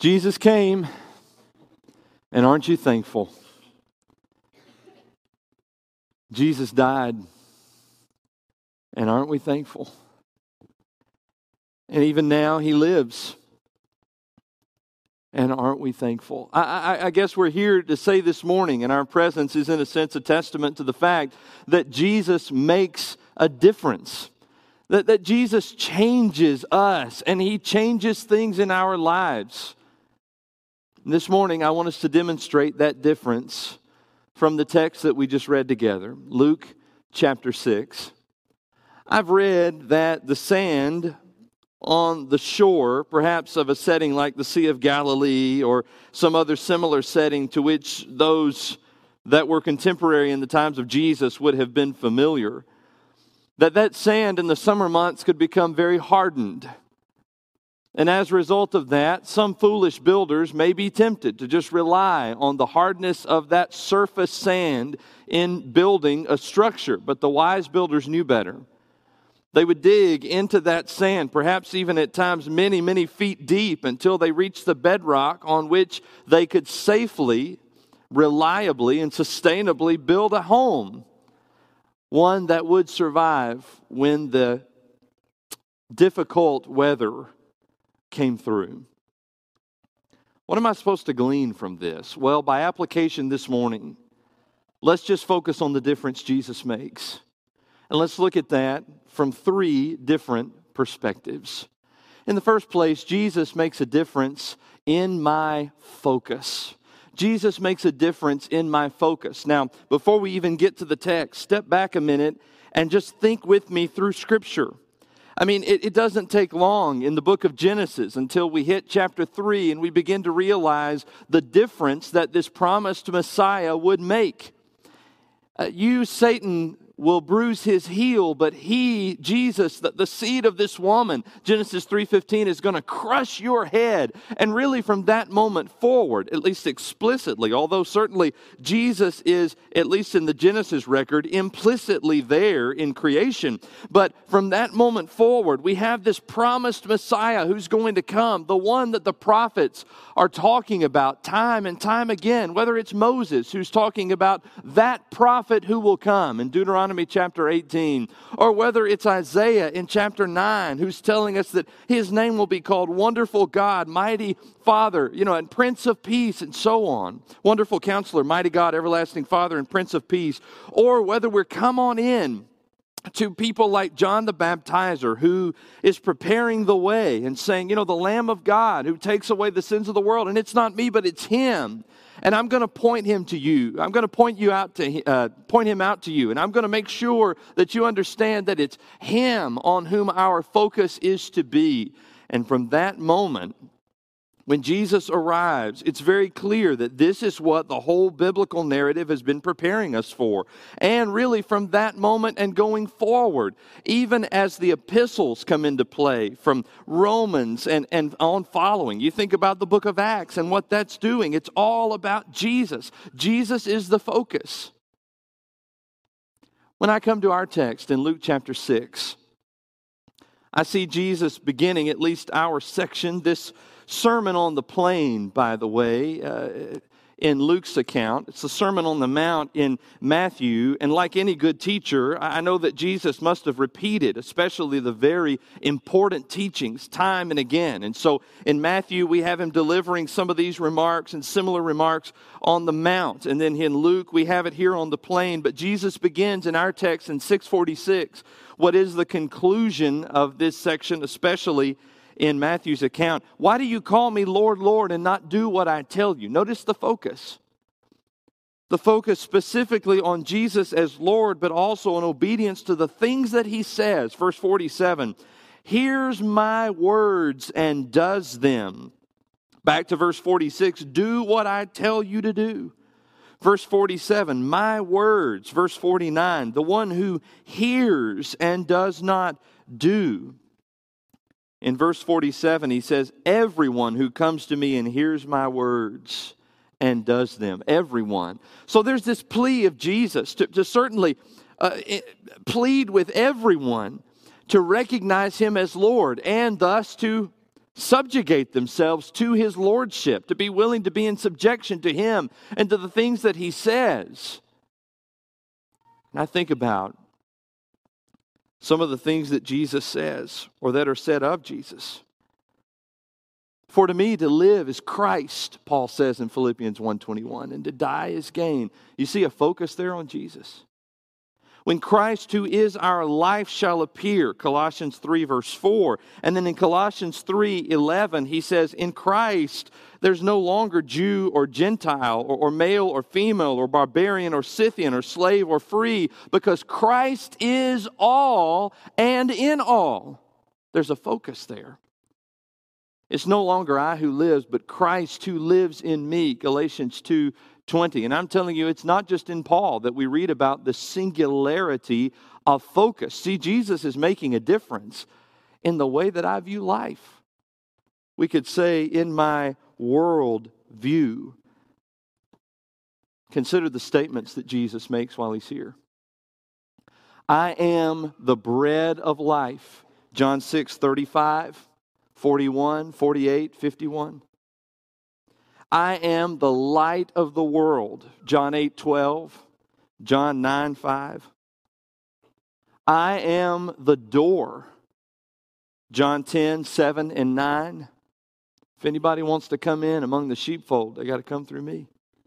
Jesus came, and aren't you thankful? Jesus died, and aren't we thankful? And even now, He lives, and aren't we thankful? I guess we're here to say this morning, and our presence is in a sense a testament to the fact that Jesus makes a difference. That Jesus changes us, and He changes things in our lives. This morning, I want us to demonstrate that difference from the text that we just read together, Luke chapter 6. I've read that the sand on the shore, perhaps of a setting like the Sea of Galilee or some other similar setting to which those that were contemporary in the times of Jesus would have been familiar, that sand in the summer months could become very hardened. And as a result of that, some foolish builders may be tempted to just rely on the hardness of that surface sand in building a structure. But the wise builders knew better. They would dig into that sand, perhaps even at times many, many feet deep, until they reached the bedrock on which they could safely, reliably, and sustainably build a home. One that would survive when the difficult weather came through. What am I supposed to glean from this? Well, by application this morning, let's just focus on the difference Jesus makes. And let's look at that from three different perspectives. In the first place, Jesus makes a difference in my focus. Jesus makes a difference in my focus. Now, before we even get to the text, step back a minute and just think with me through Scripture. I mean, it doesn't take long in the book of Genesis until we hit chapter 3 and we begin to realize the difference that this promised Messiah would make. You, Satan, will bruise his heel, but he, Jesus, the seed of this woman, Genesis 3:15, is going to crush your head. And really from that moment forward, at least explicitly, although certainly Jesus is, at least in the Genesis record, implicitly there in creation. But from that moment forward, we have this promised Messiah who's going to come, the one that the prophets are talking about time and time again, whether it's Moses who's talking about that prophet who will come in Deuteronomy chapter 18, or whether it's Isaiah in chapter 9 who's telling us that His name will be called Wonderful God, Mighty Father, and Prince of Peace, and so on. Wonderful Counselor, Mighty God, Everlasting Father, and Prince of Peace. Or whether we're come on in to people like John the Baptizer, who is preparing the way and saying, the Lamb of God who takes away the sins of the world, and it's not me, but it's Him. And I'm going to point Him to you. I'm going to point Him out to you. And I'm going to make sure that you understand that it's Him on whom our focus is to be. And from that moment, when Jesus arrives, it's very clear that this is what the whole biblical narrative has been preparing us for. And really from that moment and going forward, even as the epistles come into play from Romans and on following, you think about the book of Acts and what that's doing. It's all about Jesus. Jesus is the focus. When I come to our text in Luke chapter 6, I see Jesus beginning at least our section, this Sermon on the Plain, by the way, in Luke's account. It's the Sermon on the Mount in Matthew. And like any good teacher, I know that Jesus must have repeated, especially the very important teachings, time and again. And so in Matthew, we have Him delivering some of these remarks and similar remarks on the Mount. And then in Luke, we have it here on the plain. But Jesus begins in our text in 6:46, what is the conclusion of this section, especially in Matthew's account. Why do you call me Lord, Lord, and not do what I tell you? Notice the focus. The focus specifically on Jesus as Lord, but also on obedience to the things that He says. Verse 47, hears my words and does them. Back to verse 46, do what I tell you to do. Verse 47, my words. Verse 49, the one who hears and does not do. In verse 47, He says, everyone who comes to me and hears my words and does them. Everyone. So there's this plea of Jesus to certainly plead with everyone to recognize Him as Lord and thus to subjugate themselves to his lordship, to be willing to be in subjection to him and to the things that he says. And I think about some of the things that Jesus says or that are said of Jesus. For to me to live is Christ, Paul says in Philippians 1:21, and to die is gain. You see a focus there on Jesus. When Christ, who is our life, shall appear, Colossians 3 verse 4. And then in Colossians 3:11, he says, in Christ, there's no longer Jew or Gentile or male or female or barbarian or Scythian or slave or free, because Christ is all and in all. There's a focus there. It's no longer I who lives, but Christ who lives in me, Galatians 2:20. And I'm telling you, it's not just in Paul that we read about the singularity of focus. See, Jesus is making a difference in the way that I view life. We could say, in my world view. Consider the statements that Jesus makes while he's here. I am the bread of life, John 6:35, 41, 48, 51. I am the light of the world, John 8:12, John 9:5. I am the door, John 10:7 and 9. If anybody wants to come in among the sheepfold, they got to come through me.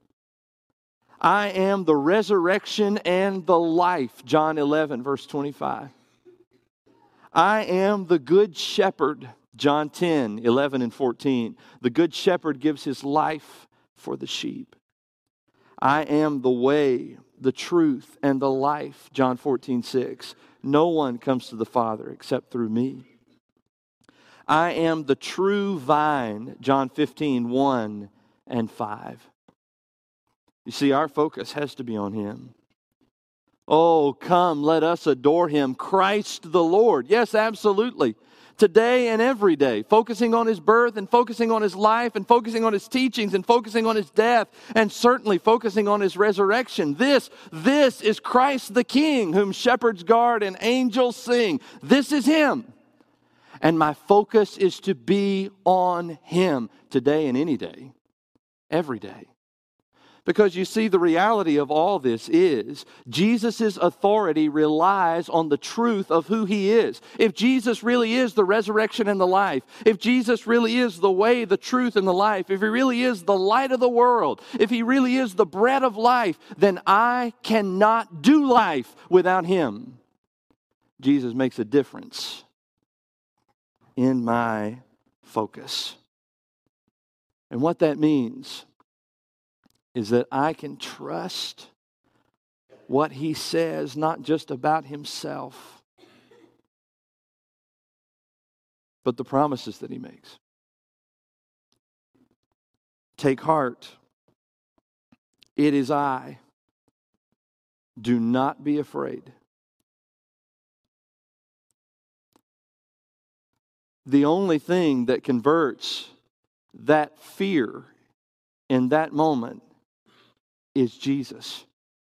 I am the resurrection and the life, John 11, verse 25. I am the good shepherd, John 10, 11 and 14. The good shepherd gives his life for the sheep. I am the way, the truth, and the life, John 14:6. No one comes to the Father except through me. I am the true vine, John 15:1 and 5. You see, our focus has to be on him. Oh, come, let us adore him, Christ the Lord. Yes, absolutely. Today and every day, focusing on his birth and focusing on his life and focusing on his teachings and focusing on his death and certainly focusing on his resurrection. This is Christ the King, whom shepherds guard and angels sing. This is him. And my focus is to be on him today and any day, every day. Because you see, the reality of all this is Jesus' authority relies on the truth of who he is. If Jesus really is the resurrection and the life, if Jesus really is the way, the truth, and the life, if he really is the light of the world, if he really is the bread of life, then I cannot do life without him. Jesus makes a difference in my focus. And what that means is that I can trust what he says, not just about himself, but the promises that he makes. Take heart. It is I. Do not be afraid. The only thing that converts that fear in that moment is Jesus.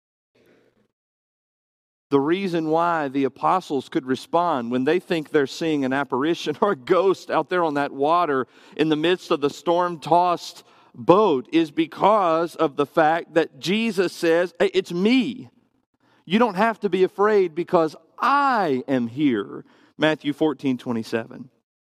The reason why the apostles could respond when they think they're seeing an apparition or a ghost out there on that water in the midst of the storm-tossed boat is because of the fact that Jesus says, hey, it's me. You don't have to be afraid because I am here. Matthew 14:27.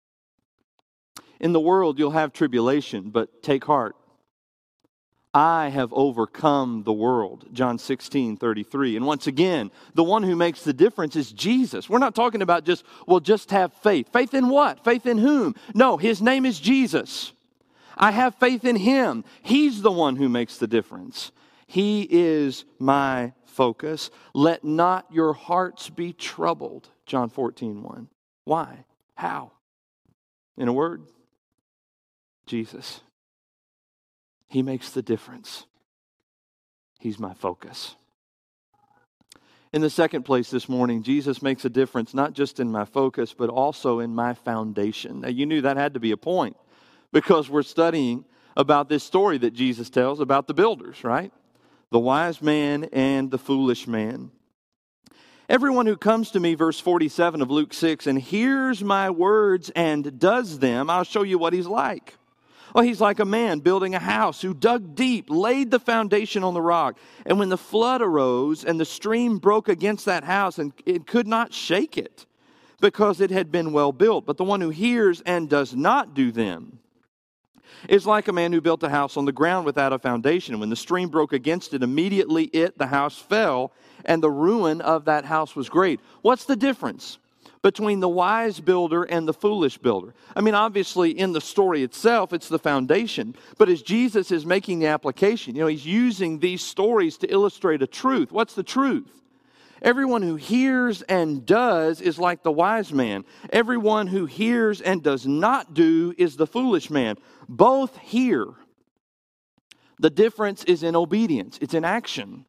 In the world you'll have tribulation, but take heart. I have overcome the world, John 16:33. And once again, the one who makes the difference is Jesus. We're not talking about just have faith. Faith in what? Faith in whom? No, his name is Jesus. I have faith in him. He's the one who makes the difference. He is my focus. Let not your hearts be troubled, John 14:1. Why? How? In a word, Jesus. He makes the difference. He's my focus. In the second place this morning, Jesus makes a difference not just in my focus, but also in my foundation. Now, you knew that had to be a point because we're studying about this story that Jesus tells about the builders, right? The wise man and the foolish man. Everyone who comes to me, verse 47 of Luke 6, and hears my words and does them, I'll show you what he's like. Well, he's like a man building a house who dug deep, laid the foundation on the rock. And when the flood arose and the stream broke against that house, and it could not shake it because it had been well built. But the one who hears and does not do them is like a man who built a house on the ground without a foundation. And when the stream broke against it, immediately the house fell, and the ruin of that house was great. What's the difference between the wise builder and the foolish builder? I mean, obviously, in the story itself, it's the foundation. But as Jesus is making the application, he's using these stories to illustrate a truth. What's the truth? Everyone who hears and does is like the wise man. Everyone who hears and does not do is the foolish man. Both hear. The difference is in obedience. It's in action.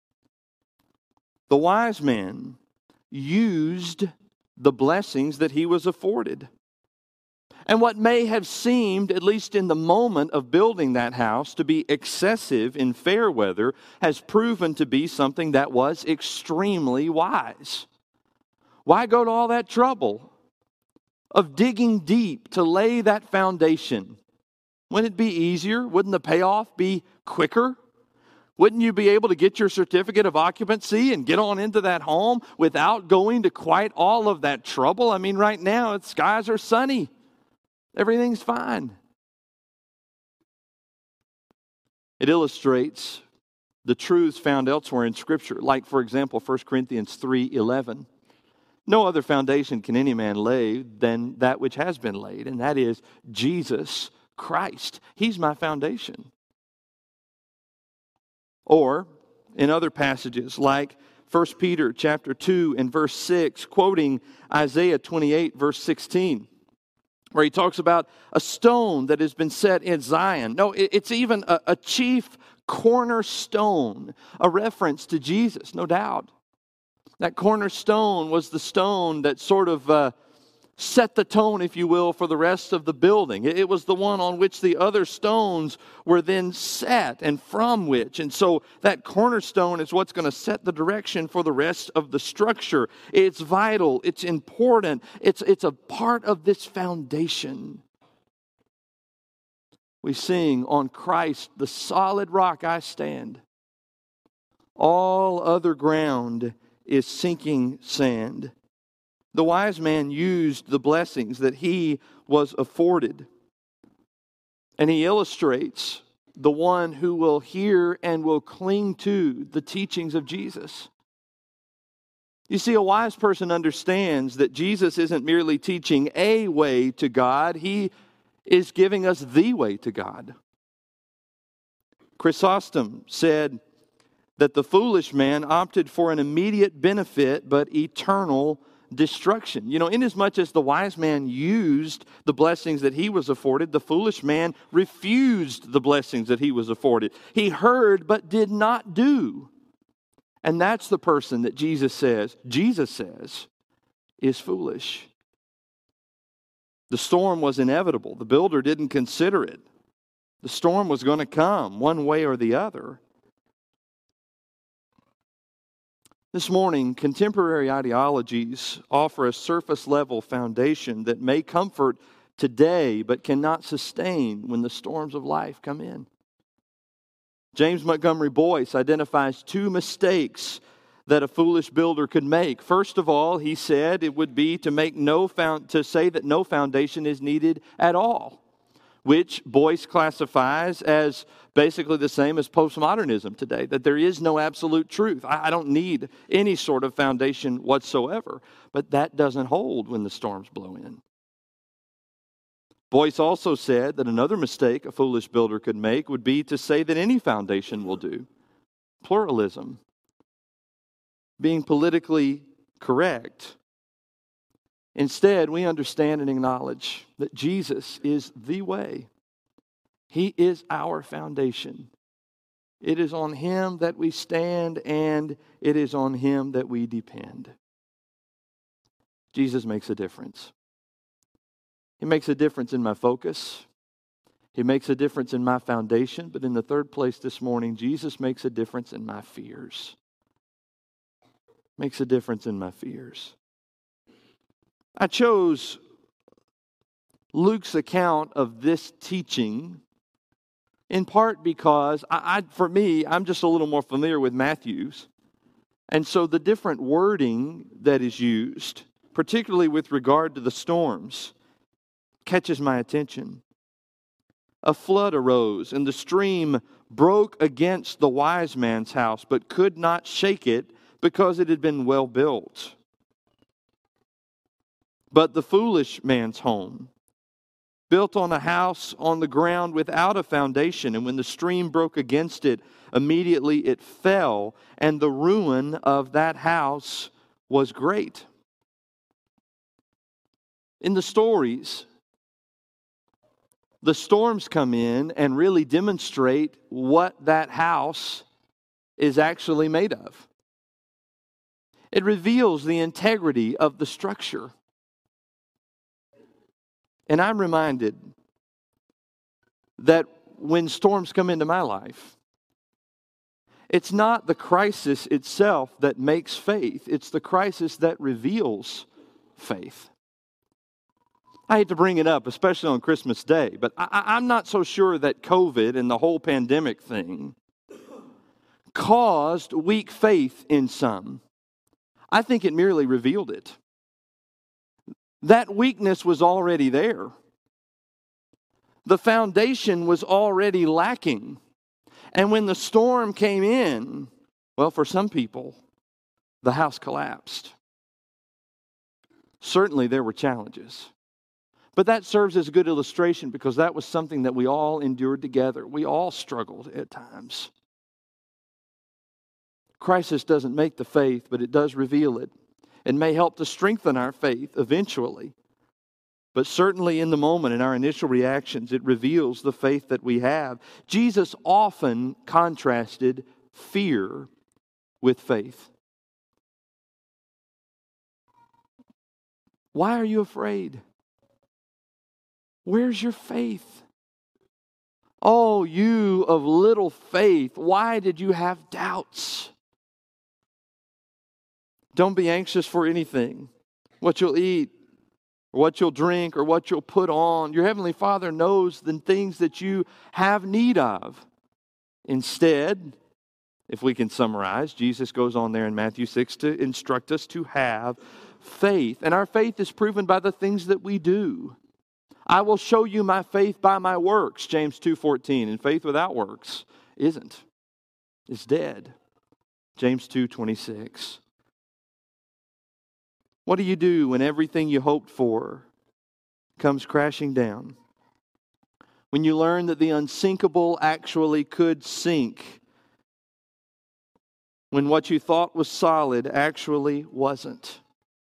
The wise man used the blessings that he was afforded. And what may have seemed, at least in the moment of building that house, to be excessive in fair weather, has proven to be something that was extremely wise. Why go to all that trouble of digging deep to lay that foundation? Wouldn't it be easier? Wouldn't the payoff be quicker? Wouldn't you be able to get your certificate of occupancy and get on into that home without going to quite all of that trouble? I mean, right now, the skies are sunny. Everything's fine. It illustrates the truths found elsewhere in Scripture, like, for example, 1 Corinthians 3:11. No other foundation can any man lay than that which has been laid, and that is Jesus Christ. He's my foundation. Or in other passages, like 1 Peter chapter 2 and verse 6, quoting Isaiah 28, verse 16, where he talks about a stone that has been set in Zion. No, it's even a chief cornerstone, a reference to Jesus, no doubt. That cornerstone was the stone that sort of set the tone, if you will, for the rest of the building. It was the one on which the other stones were then set and from which. And so that cornerstone is what's going to set the direction for the rest of the structure. It's vital. It's important. It's a part of this foundation. We sing, on Christ, the solid rock I stand. All other ground is sinking sand. The wise man used the blessings that he was afforded. And he illustrates the one who will hear and will cling to the teachings of Jesus. You see, a wise person understands that Jesus isn't merely teaching a way to God. He is giving us the way to God. Chrysostom said that the foolish man opted for an immediate benefit but eternal destruction. Inasmuch as the wise man used the blessings that he was afforded, the foolish man refused the blessings that he was afforded. He heard but did not do. And that's the person that Jesus says is foolish. The storm was inevitable. The builder didn't consider it. The storm was going to come one way or the other. This morning, contemporary ideologies offer a surface-level foundation that may comfort today but cannot sustain when the storms of life come in. James Montgomery Boyce identifies two mistakes that a foolish builder could make. First of all, he said it would be to say that no foundation is needed at all, which Boyce classifies as basically the same as postmodernism today, that there is no absolute truth. I don't need any sort of foundation whatsoever. But that doesn't hold when the storms blow in. Boyce also said that another mistake a foolish builder could make would be to say that any foundation will do. Pluralism. Being politically correct. Instead, we understand and acknowledge that Jesus is the way. He is our foundation. It is on Him that we stand, and it is on Him that we depend. Jesus makes a difference. He makes a difference in my focus. He makes a difference in my foundation. But in the third place this morning, Jesus makes a difference in my fears. makes a difference in my fears. I chose Luke's account of this teaching in part because, for me, I'm just a little more familiar with Matthew's. And so the different wording that is used, particularly with regard to the storms, catches my attention. A flood arose, and the stream broke against the wise man's house, but could not shake it because it had been well built. But the foolish man's home, built on a house on the ground without a foundation, and when the stream broke against it, immediately it fell, and the ruin of that house was great. In the stories, the storms come in and really demonstrate what that house is actually made of. It reveals the integrity of the structure. And I'm reminded that when storms come into my life, it's not the crisis itself that makes faith. It's the crisis that reveals faith. I hate to bring it up, especially on Christmas Day, but I'm not so sure that COVID and the whole pandemic thing caused weak faith in some. I think it merely revealed it. That weakness was already there. The foundation was already lacking. And when the storm came in, well, for some people, the house collapsed. Certainly there were challenges. But that serves as a good illustration because that was something that we all endured together. We all struggled at times. Crisis doesn't make the faith, but it does reveal it. It may help to strengthen our faith eventually. But certainly in the moment, in our initial reactions, it reveals the faith that we have. Jesus often contrasted fear with faith. Why are you afraid? Where's your faith? Oh, you of little faith, why did you have doubts? Don't be anxious for anything, what you'll eat, or what you'll drink, or what you'll put on. Your Heavenly Father knows the things that you have need of. Instead, if we can summarize, Jesus goes on there in Matthew 6 to instruct us to have faith. And our faith is proven by the things that we do. I will show you my faith by my works, James 2:14. And faith without works isn't. It's dead, James 2:26. What do you do when everything you hoped for comes crashing down? When you learn that the unsinkable actually could sink? When what you thought was solid actually wasn't?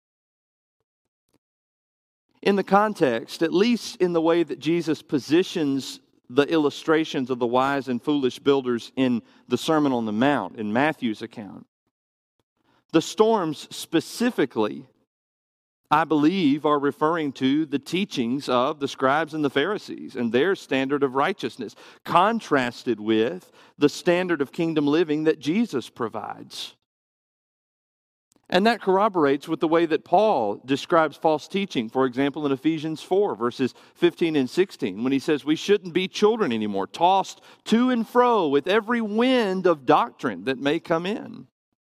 In the context, at least in the way that Jesus positions the illustrations of the wise and foolish builders in the Sermon on the Mount, in Matthew's account, the storms specifically, I believe, are referring to the teachings of the scribes and the Pharisees and their standard of righteousness, contrasted with the standard of kingdom living that Jesus provides. And that corroborates with the way that Paul describes false teaching, for example, in Ephesians 4, verses 15 and 16, when he says we shouldn't be children anymore, tossed to and fro with every wind of doctrine that may come in.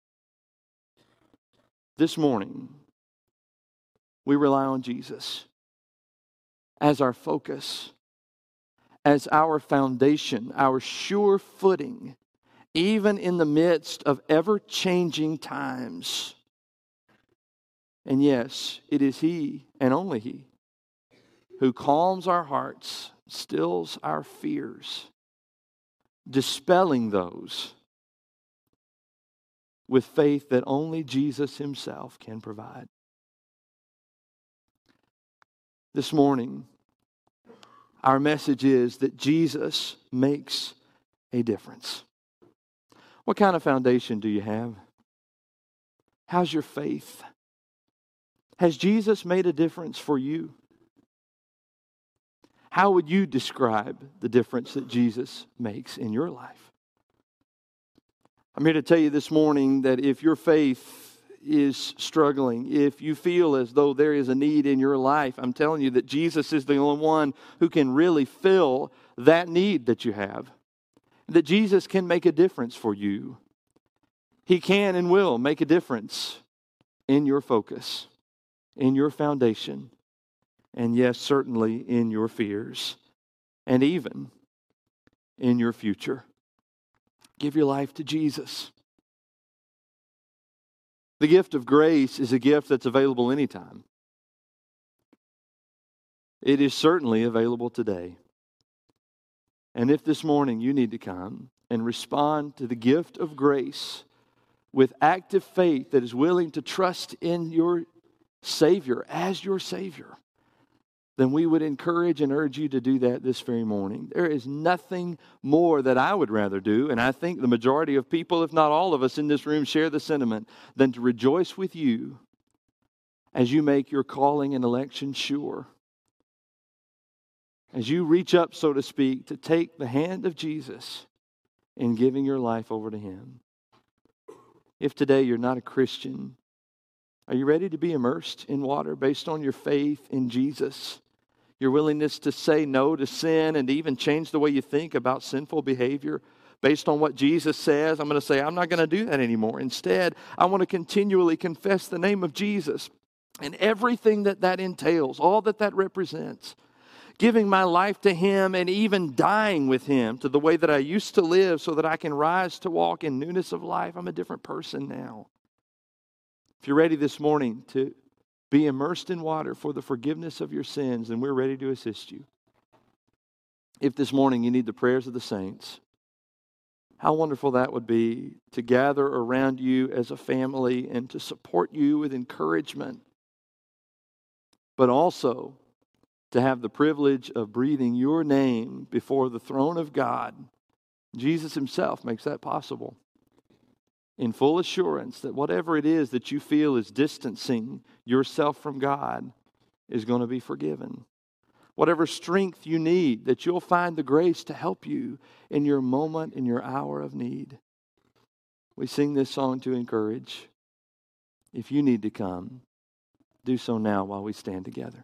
This morning, we rely on Jesus as our focus, as our foundation, our sure footing, even in the midst of ever-changing times. And yes, it is He, and only He, who calms our hearts, stills our fears, dispelling those with faith that only Jesus Himself can provide. This morning, our message is that Jesus makes a difference. What kind of foundation do you have? How's your faith? Has Jesus made a difference for you? How would you describe the difference that Jesus makes in your life? I'm here to tell you this morning that if your faith is struggling, if you feel as though there is a need in your life, I'm telling you that Jesus is the only one who can really fill that need that you have. That Jesus can make a difference for you. He can and will make a difference in your focus, in your foundation, and yes, certainly in your fears, and even in your future. Give your life to Jesus. The gift of grace is a gift that's available anytime. It is certainly available today. And if this morning you need to come and respond to the gift of grace with active faith that is willing to trust in your Savior as your Savior, then we would encourage and urge you to do that this very morning. There is nothing more that I would rather do, and I think the majority of people, if not all of us in this room, share the sentiment, than to rejoice with you as you make your calling and election sure. As you reach up, so to speak, to take the hand of Jesus in giving your life over to Him. If today you're not a Christian, are you ready to be immersed in water based on your faith in Jesus? Your willingness to say no to sin and to even change the way you think about sinful behavior based on what Jesus says? I'm going to say, I'm not going to do that anymore. Instead, I want to continually confess the name of Jesus and everything that that entails, all that that represents. Giving my life to Him and even dying with Him to the way that I used to live so that I can rise to walk in newness of life. I'm a different person now. If you're ready this morning to be immersed in water for the forgiveness of your sins, then we're ready to assist you. If this morning you need the prayers of the saints, how wonderful that would be to gather around you as a family and to support you with encouragement, but also to have the privilege of breathing your name before the throne of God. Jesus Himself makes that possible. In full assurance that whatever it is that you feel is distancing yourself from God is going to be forgiven. Whatever strength you need, that you'll find the grace to help you in your moment, in your hour of need. We sing this song to encourage. If you need to come, do so now while we stand together.